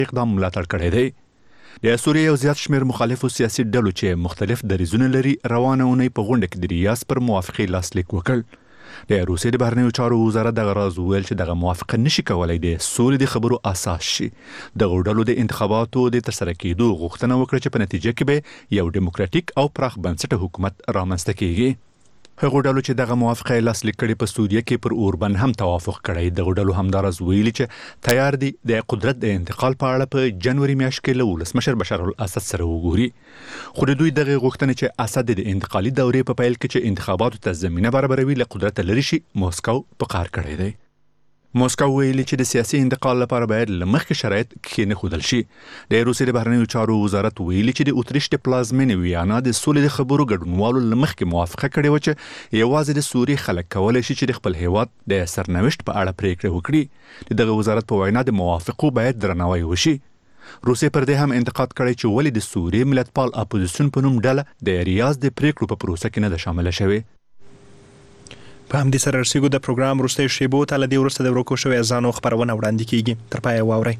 اقدام ملاتړ کړی دی. د سوریې یو زیات شمېر مخالفو سیاسي ډلو چې مختلف دریځونه لري روانه اونۍ په غونډه کې د ریاض پر موافقې لاسلیک وکړ. د روسیې د بهرنیو چارو وزارت دغه راز وویل چې دغه موافقه نشي کولای د سولې د خبرو اساس شي. دغه ډلو د انتخاباتو د ترسره کېدو غوښتنه وکړه چې په نتیجه کې به یو ډیموکراټیک او پراخ بنسټه حکومت رامنځته کیږي. هغه ډلو چې دغه موافقه لاسلیک کړي په سوریه کې پر اوربن هم توافق کړی. دغه ډلو همدارس ویلي چې تیار دي د قدرت د انتقال په اړه په جنوري میاشت کې له ولسمشر بشار الاسد سره وګوري. خو د دوی دغه غوښتنې چې اسد د انتقالي دورې په پیل کې چې انتخاباتو ته زمینه برابروي له قدرت لري شي موسکو په قهر کړی دی. موسکو ویلي چې د سیاسي انتقال لپاره باید له مخکې شرایط کېنښودل شي. د روسیې د بهرنیو چارو وزارت ویلي چې د اتریش د پلازمینې ویانا د سولې د خبرو ګډونوالو له مخکې موافقه کړې وه چې یوازې د سوریې خلک کولی شي چې د خپل هیواد د سرنوشت په اړه پریکړه وکړي. دغه وزارت په وینا د موافقو باید درناوی وشي. روسیې پر دې هم انتقاد کړی چې ولې د سوریې ملتپال اپوزیسیون په نوم ډله د ریاض د پریکړو په پروسه کې نه ده شامله شوې. په همدې سره رسیدو د پروګرام وروستۍ شیبو ته له دې وروسته د ورکو شوې اذانو خپرونه وړاندې کیږي. تر پایه واورئ.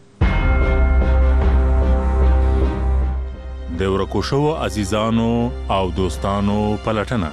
د ورکو شوو عزیزانو او دوستانو پلټنه.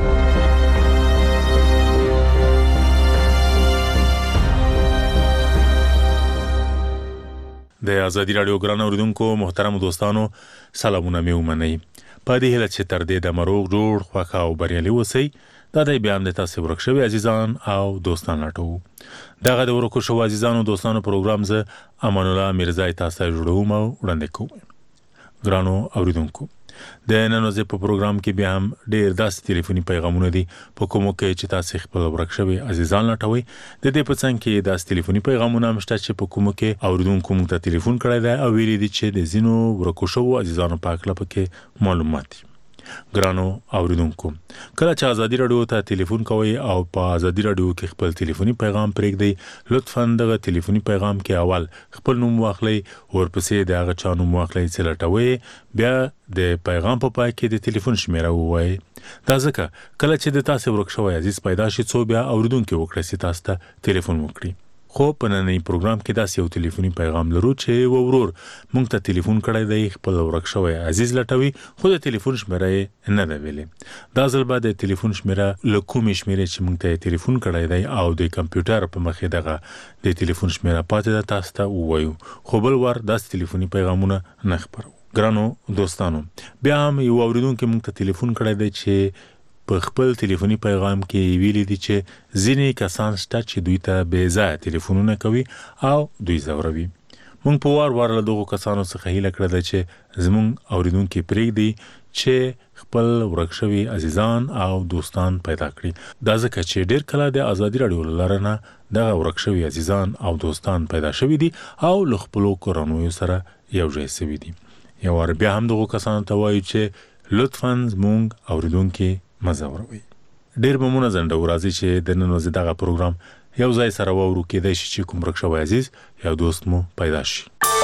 د ازادي راډیو ګران اوریدونکو محترم دوستانو سلامونه مې ومنئ. په دې هیله چې تر دې د مروغ جوړ خوښ او بریالي اوسئ. دا د بیا هم د تاسو ورک شوي عزیزان او دوستان لټوو. دغه د ورکو شوو عزیزانو دوستانو پروګرام زه امان الله میرزا تاسو ته جوړوم او وړاندې کوم. ګرانو اوریدونکو د نن ورځې په پروګرام کې بیا هم ډېر داسې ټلیفوني پیغامونه دي په کومو کې چې تاسو خپل ورک شوي عزیزان لټوي. د دې په څنګ کې داسې ټلیفوني پیغامونه هم شته چې په کومو کې اوریدونکو موږ ته ټلیفون کړی دی او ویلي دي چې د ځینو ورکو شوو عزیزانو په هکله پکې معلومات دي. ګرانو اوریدونکو کله چې ازادي راډیو ته ټلیفون کوئ او په ازادي راډیو کې خپل ټلیفوني پیغام پرېږدئ لطفاً دغه ټلیفوني پیغام کې اول خپل نوم واخلئ ورپسې د هغه چا نوم واخلئ چې لټوئ بیا د پیغام په پای کې د ټلیفون شمیره ووایئ. دا ځکه کله چې د تاسو ورک شوی عزیز پیدا شي څو بیا اوریدونکي وکړي چې تاسو ته ټلیفون وکړي. خو په نننی پروګرام کې داسې یو ټلیفوني پیغام لرو چې ورور موږ ته ټلیفون کړی دی خپل ورک شوی عزیز لټوي خو د ټلیفون شمیره یې نه ده ویلې. دا ځل به د ټلیفون شمیره له کومې شمیرې چې موږ ته ټلیفون کړی دی او د کمپیوټر په مخ یې دغه د ټلیفون شمیره پاتې ده تاسو ته ووایو خو بل وار داسې ټلیفوني پیغامونه نه خپرو. ګرانو دوستانو بیا هم یو اوریدونکي موږ ته ټلیفون کړی دی چې په خپل ټلیفوني پیغام کې ویلي دي چې ځینې کسان شته چې دوی ته بې ځایه ټلیفونونه کوي او دوی ځوروي. موږ په وار وار له دغو کسانو څخه هیله کړې ده چې زموږ اوریدونکي پرېږدي چې خپل ورک شوي عزیزان او دوستان پیدا کړي. دا ځکه چې ډېر کله د ازادي راډیو له لارې نه دغه ورک شوي عزیزان او دوستان پیدا شوي دي او له خپلو کورنیو سره یو ځای شوي دي. یو وار بیا هم دغو کسانو ته وایو چې لطفاً زموږ اوریدونکي مزوروي. ډېر به مونږ زنده راځي چې د نن ورځې دغه پروګرام یو ځای سره واورو کېدای شي چې کوم ورک شوی عزیز یا دوست مو پیدا شي.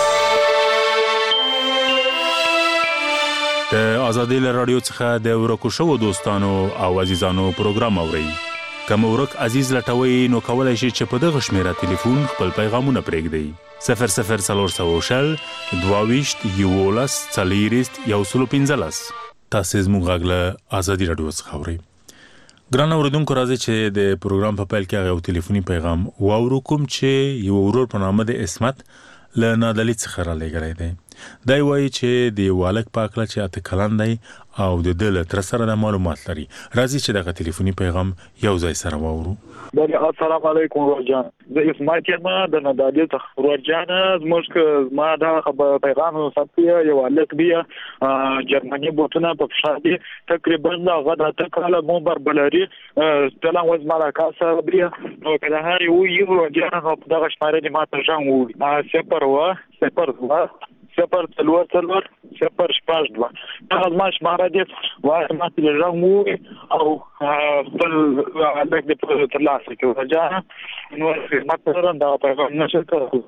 د ازادي راډیو څخه د ورکو شوو دوستانو او عزیزانو پروګرام اورئ. کوم ورک عزیز لټوي نو کولای شي چې په دغه شمیره ټلیفون خپل پیغامونه پرېږدئ. 0040 22 11 40 115. تاسو زموږ غږ له ازادي راډیو څخه اورئ. ګران اوریدونکو راځي چې د پروګرام په پیل کې هغه ټلیفوني پیغام واورو کوم چې یو ورور په نامه د اسمت له نادلي څخه را لېږلی دی. دا وایي چې د یو هلک په هکله چې 8 کلن دی او د ده له تره سره د معلومات لري. راځي چې دغه ټلیفوني پیغام یو ځای سره واورو. السلام علیکم ورجان زه اسماعیل یم د نادالي څخه ورجان زموږ ما دا پیغام ساتي یو هلک دی جرمني بوتونه په فشار دي تقریبا هغه د تکاله مو بربلري تلان وز مالکا سره دی نو کله هر یو ورجان په دغه شماره دي ماته ژوند وو سپر سپر تلور سپر شپاش دوا هغه ما شماره دي وای ما ته ژوند وو او بل هلک د ترلاسه کې ورجان نو ماته دا پیغام نشه کړو.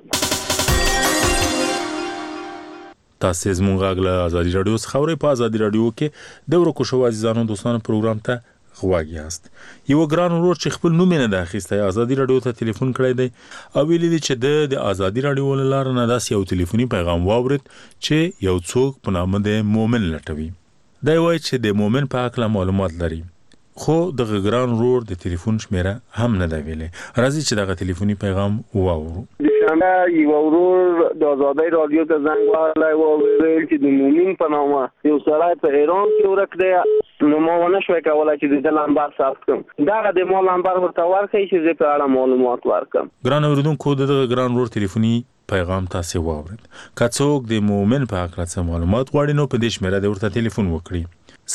تاسو زموږ غږ له ازادي راډیو څخه اورئ. په ازادي راډیو کې د ورکو شوو عزیزانو دوستانو پروګرام ته غواګ یاست. یو ګران ورور چې خپل نوم نه داخسته ازادي رادیو ته ټلیفون کړی دی او ویلي دی چې د ازادي رادیو لاره نه داس یو ټلیفوني پیغام واورید چې یو څوک په نامه د مومن لټوي. دا وایي چې د مومن په اړه معلومات لري خو د ګران ورور د ټلیفون شمیره هم نه دی ویلي. راځي چې دغه ټلیفوني پیغام واورو. شنبه یو ورور د ازادي رادیو ته زنګ وهلی او ویل چې د مومن په نامه یو سړی په ایران کې ورک دی. نو ما ونه شوی کولی چې د نمبر ثبت کړم. دغه د ما نمبر ورته ورکړئ چې زه په اړه معلومات ورکړم. ګران اوریدونکو د ګران ورور ټلیفوني پیغام تاسو واورید. که څوک د مومن په اړه څه معلومات غواړي نو په دې شمیره د ورته ټلیفون وکړي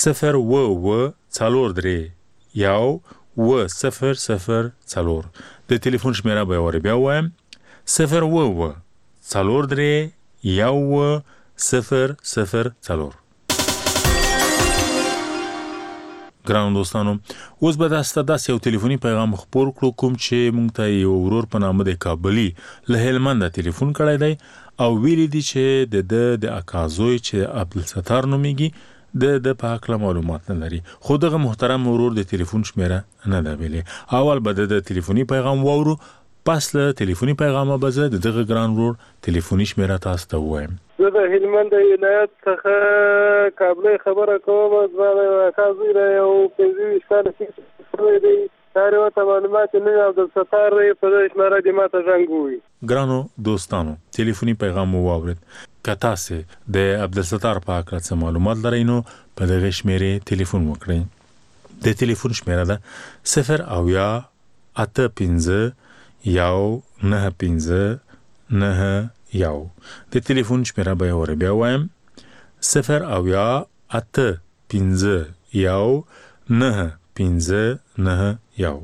0 یو 0 د ټلیفون شمیره به ور بیا وایم 0 یو 0 ګران دوستانو اوس به تاسو ته یو ټلیفوني پیغام خبر کړو کوم چې مونږ ته یو ورور په نامه د کابلی له هلمند ټلیفون کړی دی او ویلي دی چې د اکازوی چې عبدالستار نومیږي د پاکله معلومات نه لري خو دغه محترم ورور د ټلیفون شمیره نه دی ویلي. اول به د ټلیفوني پیغام واورو پس له ټلیفوني پیغامه به زه دغه ګران ورور ټلیفوني شمیره تاسو ته وایم. زه د هلمند ولایت څخه کابل خبره کوم. زما د اکازوی را یو 25 کاله کې دی. ساره ته معلومات نه عبدالستار په دې شمیره د ماته زنګ وي. ګرانو دوستانو ټلیفوني پیغام واورید. که تاسو د عبدالستار په اړه څه معلومات لرئ نو په دغه شمیره ټلیفون وکړئ. د ټلیفون شمیره ده 0 د ټلیفون شمیره به ور بیا وایم 0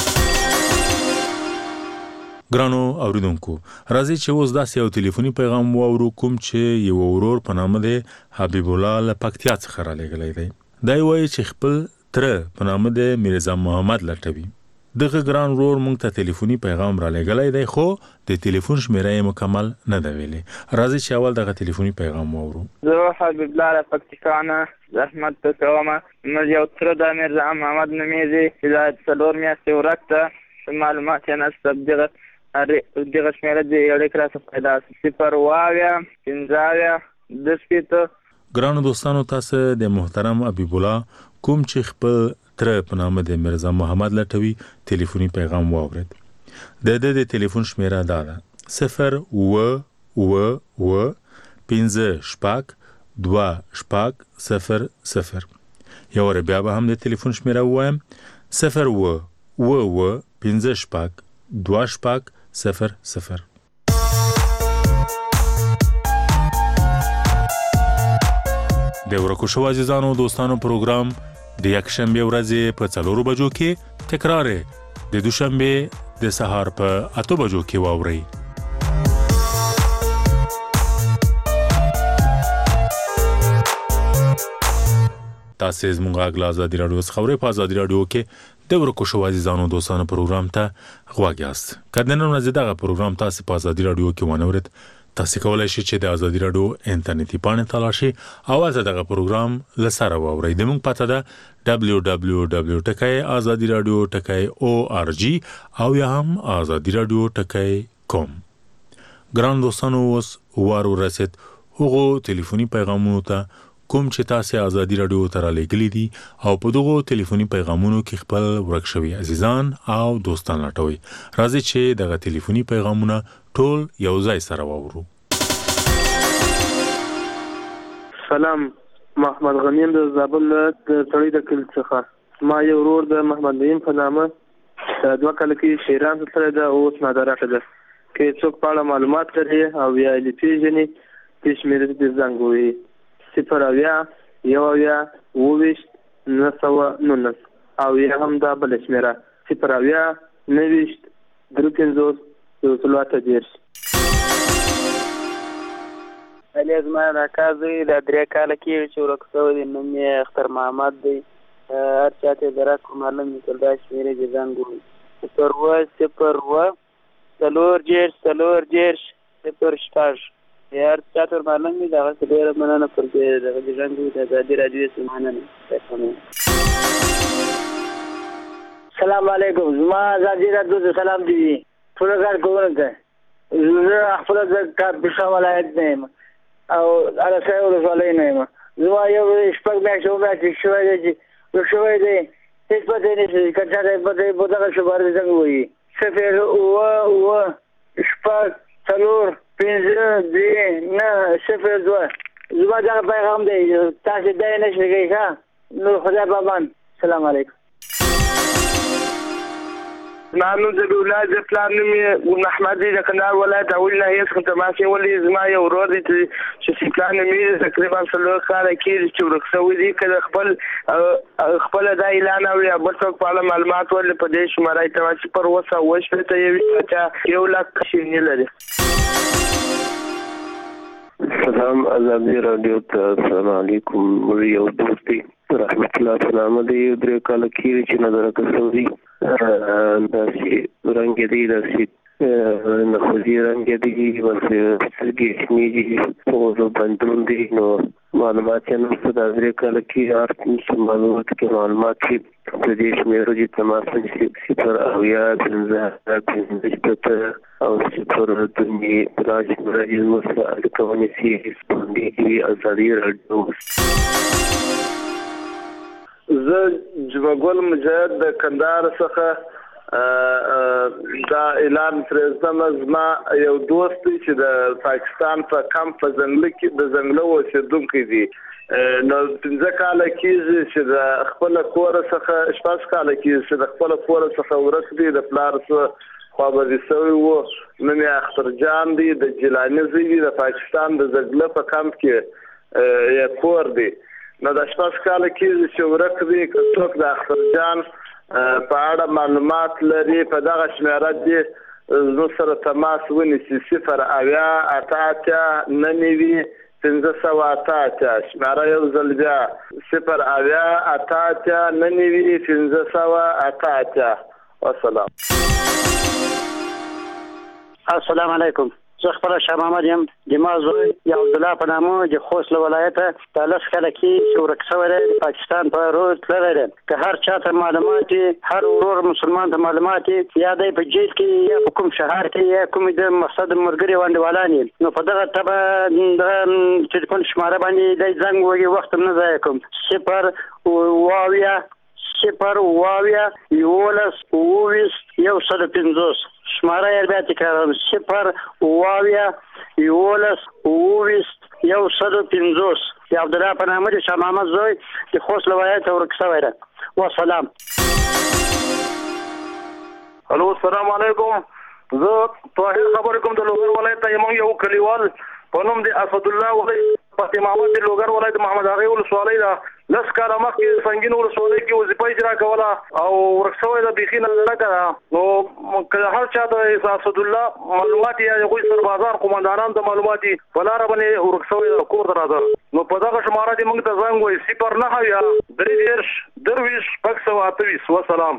ګرانو اوریدونکو راځي چې اوس داسې یو ټلیفوني پیغام واورو کوم چې یو ورور په نامه دی حبیب الله له پکتیا څخه را لېږلی دی. دا وایي چې خپل تره په نامه دی میرزا محمد لټوي. دغه ګران ورور مونږ ته ټلیفوني پیغام را لېږلی دی خو د ټلیفون شمیره یې مکمل نه ده ویلي. راځي چې اول دغه ټلیفوني پیغام واورو. زه حبیب الله له پکتیکا نه زحمت کوم. موږ یو تره د میرزا محمد نومیږي چې دا 4 میاشتې ورک ده. معلومات یې نشته. دغه شمیره د اړیکې راڅخه پیدا 0 ګرانو دوستانو تاسو د محترم حبیب الله کوم چې خپل تره په نامه د میرزا محمد لټوي ټلیفوني پیغام واورید. د ټلیفون شمیره دا ده 0 یو بیا به هم د ټلیفون شمیره وایم 0 د ورکو شو عزیزانو دوستانو پروګرام د یکشنبه ورځې په 4 بجو کې تکرار د دوشنبه د سهار په 8 بجو کې واوري. تاسو زموږ غلا ازادي رادیو خبرې په ازادي رادیو کې د ورکو شو عزیزانو دوستانو پروګرام ته غواړئ یاست. کله نن ورځ دغه پروګرام تاسو په ازادي رادیو کې ونورید. تاسو کولای شئ چې د ازادي رادیو انټرنیټي پاڼه تلاشي او دا پروګرام لسره واورئ. د موږ پته ده www.azadiradio.org او یا هم azadiradio.com. ګران دوستانو اوس وارو رسید هغه ټلیفوني پیغامونو ته کوم چې تاسو ازادي رادیو ته را لېږلي دي او په دغه ټلیفوني پیغامونو کې خپل ورک شوي عزیزان او دوستان لټوي. راځي چې دغه ټلیفوني پیغامونه ټول یو ځای سره واورو. سلام، محمد غنیم د زابل د تړي د کل څخه. ما یو ورور د محمد نعیم په نامه 2 کال کې شیران سره د اوس نادرات ده کې څوک په اړه معلومات لري او یا لیپیژنې تشمیره د زنګوي 0 او یا هم دا بل شمیره 0 علی زما راکازي د 3 کال کې چې ورکسو دي نوم یې اختر محمد دی. هر چاته درک معلوم کړه شمیره د زنګوي 0 یار چاتر معلوم دی دا څه ډیر مننه پر دې د ژوند د ازادي رادیو سیمانه نه سلام علیکم. زما ازادي راډیو ته سلام دی. پروګرام کوونکی زه خپل د کاپیسا ولایت نه یم او ارسای ولسوالۍ نه یم. زما یو شپږ میاشتې شوی دی هیڅ پته نشته که چاته پته په دغه شمار څنګه وایي 0 زما دغه پیغام دی تاسو دا نه شئ کوي ښه نو خدای پامان. سلام علیکم. نانو د ولایت پلان نوم احمد دی د کندهار ولایت اول ناحیه څخه تماسي ولې زما یو ورور دی چې پلان مې تقریبا 3 کال کې چې ورکسوي دي کله خپل د اعلان او یا بل څه په معلومات ول په دې شمارای تماسي پر وسه وشته ته یو لک شي نه لري. سلام ازادي رادیو ته السلام علیکم. یو دوستي رحمت الله سلام دی 3 کال کې چې نظر کړی داسې رنګ دی داسې نخوځي رنګ دی بس سرګي شمیږي او بندون دی نو معلومات یې نو څه د 3 کال کې معلومات کې معلومات چې د دې شمیرو چې تماس صفر او یا 15 او صفر دني راج مرجع مسائل کوي چې باندې ازادي راډیو. زه جوګل مجاهد د کندهار څخه دا اعلان پرېږدم. زما یو دوست دی چې د پاکستان په کمپ په ځنګل کې د ځنګلو اوسېدونکی دی نو 15 کال کېږي چې د خپل کور څخه 14 کال کېږي چې د خپل کور څخه ورک دی د پلار څخه خوابدي شوی و. نن یې اختر جان دی د جیلاني زوی د پاکستان د ځنګل په کمپ کې یې کور دی نو د 14 کال کېږي چې ورک دی. که څوک د اختر جان په اړه معلومات لري په دغه شمیره دی زه سره تماس ونیسي 0 شمیره یو ځل بیا 0 والسلام. السلام علیکم. زه خپل شاه محمد یم د ما زوی یا عبدالله په نامه د خوست له ولایته د 10 کاله کې چې ورک شوی دی پاکستان په روز تللی دی. که هر چا ته معلومات هر ورور مسلمان ته معلومات یا دی په جیل کې یا په کوم شهر کې یا کوم د مقصد مرګري وانډوالان نو په دغه تبه د ټلیفون شماره باندې د زنګ وږي وخت نه ضایع کوم 0 شماره یې بیا تکراروم 0 یا عبدالله په نامه د شاه محمد زوی د خوست له ولایته ورک شوی دی. والسلام. الو السلام علیکم. زه طاهر خبرې کوم د لوګر ولایت یم. یو کلیوال په نوم د اسد الله ولایت فاطمه محمد د لوګر ولایت محمد هغه ولسوالۍ ده 10 کاله مخکې سنگین ولسوالۍ کې وظیفه اجرا کوله او ورک شوی د بیخي نه لګه نو که هر چا د اسد الله معلومات یا کوئی سربازان قومندانان د معلومات په لار باندې ورک شوی د کور درازه نو په دغه شماره دې موږ ته زنګ وای 0 والسلام.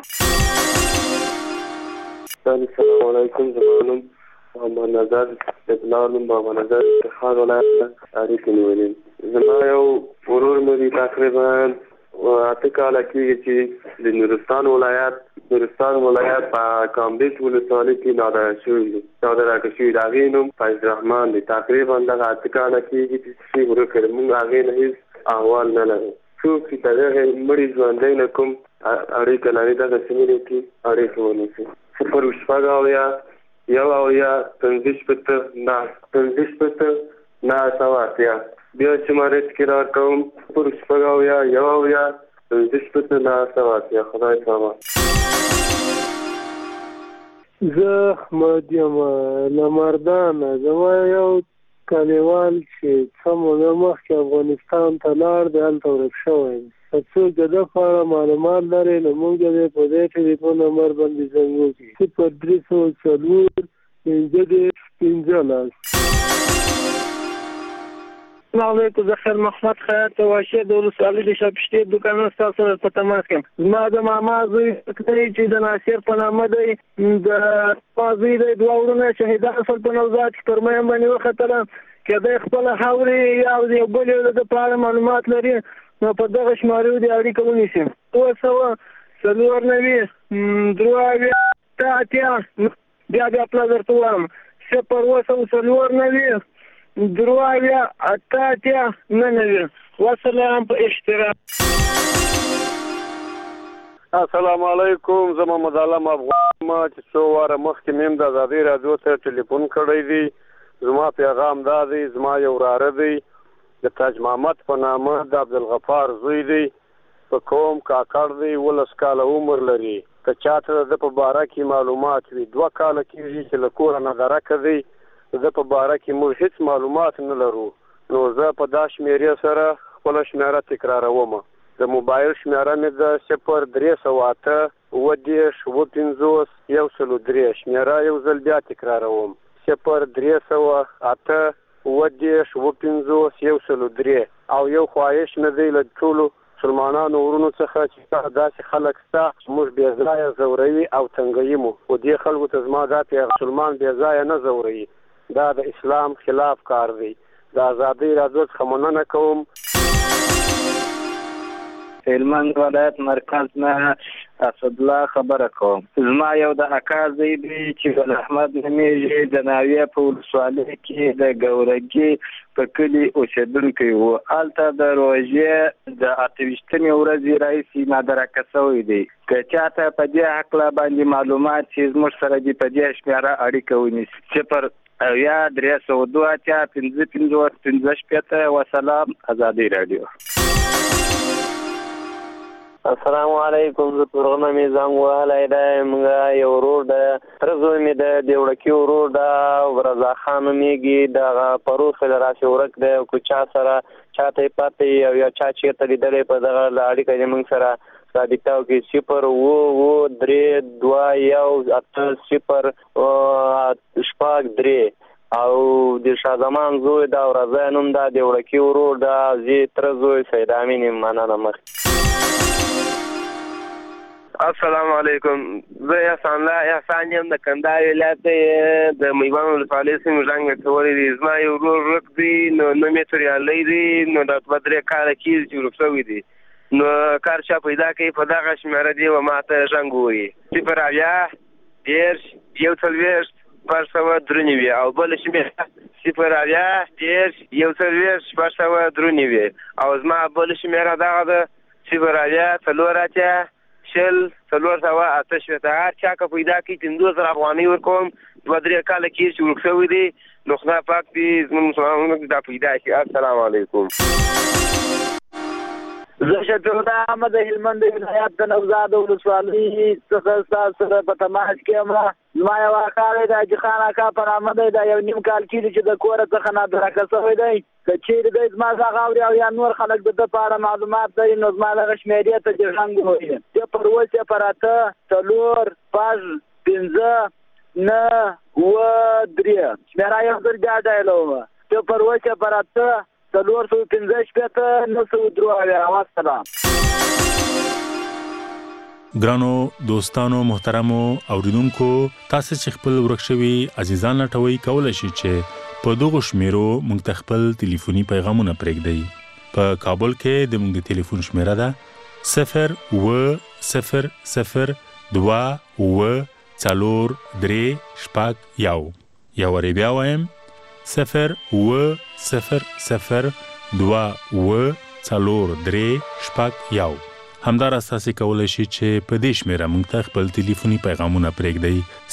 السلام علیکم. زمانم محمد نظر ابنانم محمد نظر خان ولایت اړیکې نیولې. زما یو ورور مې تقریبا 8 کاله کېږي چې د نورستان ولایت په کامبیج ولسوالۍ کې نادر شوی دی. د هغې نوم فیض رحمان دی. تقریبا دغه 8 کاله کېږي چې ورک کړی. موږ هغې نه هېڅ احوال نه لرو. څوک چې د هغې مړي ژوندی نه کوم اړیکه لري دغه سیمې کې اړیکه ونیسي 0 بیا چې ماره تکرار کوم 0 خدای سامان. زه احمد یم لمردان. زما یو کلیوال چې څه موده مخکې افغانستان ته لاړ دی هلته ورک شوی دی. که څوک د ده په اړه معلومات لري نو موږ یې په دې ټلیفون نمبر باندې زنګ وکړي 0 السلام علیکم. زه خیر محمد خیاط واشي د ولسوالۍ د شاپشتي دکان ستاسو سره په تماس یم. زما د ماما زوی چې د ناصر په نامه دی د مازوی د دوه ورونه شهیدان شول په نوزاد کې پر مې باندې وختله کې د خپل حوري یا د بل د پاره معلومات لري نو په دغه شمارو دی اړیکه ونیسي 0 490 دروازه تاتیا بیا خپل درته وایم 0 دروازه تاتیا نه والسلام په اشتراک. السلام علیکم. زه محمد علم افغان ما چې څو واره مخکې میم د ازادي راډیو ته ټلیفون کړی دی. زما پیغام دا دی، زما یو وراره دی د تاج محمد په نامه د عبدالغفار زوی دی، په قوم کاکړ دی، 12 کاله عمر لري. که چاته د په باره کې معلومات وي 2 کاله کېږي چې له کوره نه درکه دی، د په باره کې موږ هیڅ معلومات نه لرو. نو زه په دا شمیرې سره خپله شمیره تکراروم. د موبایل شمیره مې د 0308 90 103 شمیره یو ځل بیا تکراروم 0308 90 103. او یو خواهش مې دی له ټولو مسلمانانو ورونو څخه چې داسې خلک شته چې موږ بې ځایه ځوروي او تنګوي مو، خو دې خلکو ته زما دا پیغام مسلمان بې ځایه نه ځوروي، دا د اسلام خلاف کار دی. د ازادۍ راډیو څخه مننه کوم. هلمند ولایت مرکز نه اسدالله خبره کوم. زما یو د اکا زوی دی چې ګل احمد نومیږي، د ناویه په ولسوالۍ کې د ګورګي په کلي اوسېدونکی و. هلته د روژې د 28مې ورځې راهیسې نادرکه شوی دی. که چاته په دې هکله باندې معلومات چې زموږ سره دې په دې شمېره اړیکه ونیسي 0 302 وسلام. ازادي راډیو. السلام علیکم. زه پرغنه مې زنګ وهلی دی. موږ یو ورور دی، تره زوی مې دی، د وړکي ورور ده، رضا خان نومېږي، دغه پروس د راشي ورک دی. که چا سره چاته یې پاتې او یا چا چېرته لیدلی په دغه اړیکه دې موږ سره رابطه وکړي 0 او د شاه زوی دا او رضا نوم دا د وړکي ورور دا زی تره زوی سید امین مننه مخ. السلام علیکم. زه احسان یم د کندهار ولایت د میوان ولسوالۍ سیمې ژوند کولی دی. زما یو ورور ورک دی، نو نوم یې توریالی دی، نو دا 3 کاله کېږي چې ورک شوی دی. نو کار چا پیدا کوي په دغه شمېره دی و ما ته ژوند ووایي 0 10 1 او بل شمېره 0 10 او زما بل شمېره دغه ده 0 4 هر چا که پیدا کړي 5000 افغانۍ ورکوم. 2-3 کاله کېږي چې ورک شوی دی. نو خدای پاک دې زموږ مسلمانانو دا پیدا کړي. السلام علیکم. زه شفیع احمد د هلمند ولایت د نوزاد ولسوالۍ څخه ستاسو سره په تماس کې یم. زما یو اکا دی د حاجي خان اکا په نامه دی، دا 1 نیم کال کېږي چې د کوره څخه نادرکه شوی دی. که چېرې دی زما غږ اوري او یا نور خلک د ده په اړه معلومات لري نو زما دغه شمېرې ته دې زنګ ووهي 0 8 5 9 شمېره یو ځل بیا ډایلوم 0 415 وسلام. ګرانو دوستانو محترمو اوریدونکو، تاسو چې خپل ورک شوي عزیزان لټوي کولای شئ چې په دغه شمیرو موږ ته خپل ټلیفوني پیغامونه پرېږدئ. په کابل کې د موږ ټلیفون شمیره ده 0 یا وری بیا وایم 0 همدار اساسي کولای شي چې په دې شمیره موږ ته خپل ټلیفوني پیغامونه پرېږدئ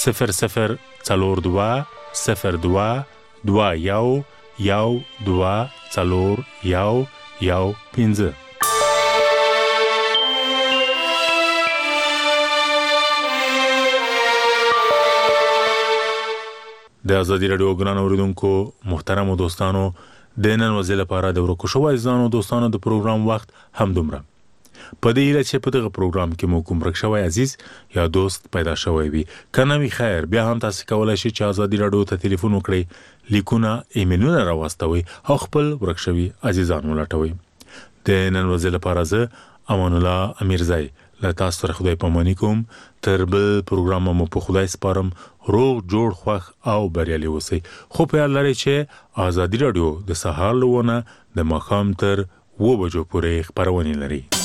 00221 د ازادي راډیو ګران اوریدونکو محترم دوستانو، د نن ورځې لپاره د ورکو شوی ځانو دوستانو د پروګرام وخت هم دومره. په دې هیله چې په دغه پروګرام کې مو کوم ورک شوی عزیز یا دوست پیدا شوی وي، کنه وی خیر بیا هم تاسو کولای شئ چې ازادي راډیو ته ټلیفون وکړئ، لیکونه ایمیلونه راوستوي او خپل ورک شوی عزیزان ولټوي. د نن ورځې لپاره زه امان الله امیرزای له تاسو سره خدای پاماني کوم. تر بل پروګرام مو په خدای سپارم. روغ جوړ خوښ او بریالي اوسئ. خو په یاد لرئ چې ازادي راډیو د سهار له 9 د ماښام تر 2 بجو پورې خبرونه لري.